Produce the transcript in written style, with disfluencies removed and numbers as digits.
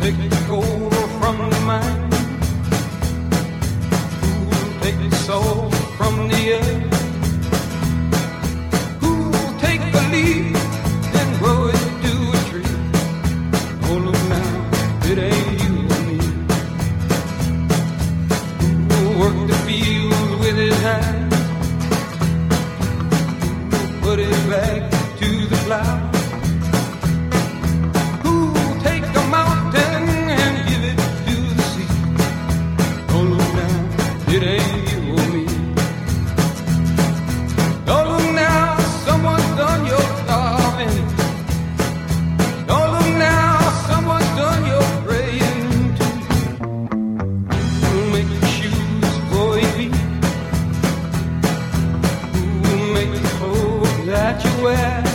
take the gold from the mine? Who'll take the soul from the air? Who'll take a leaf and grow it to a tree? Oh, look now, it ain't you or me. Who'll work the field with his hands? Who'll put it back to the plow? It ain't you or me. Don't look now, someone's done your starving. Don't look now, someone's done your praying too. Who'll make the shoes for your feet? Who'll make the clothes that you wear?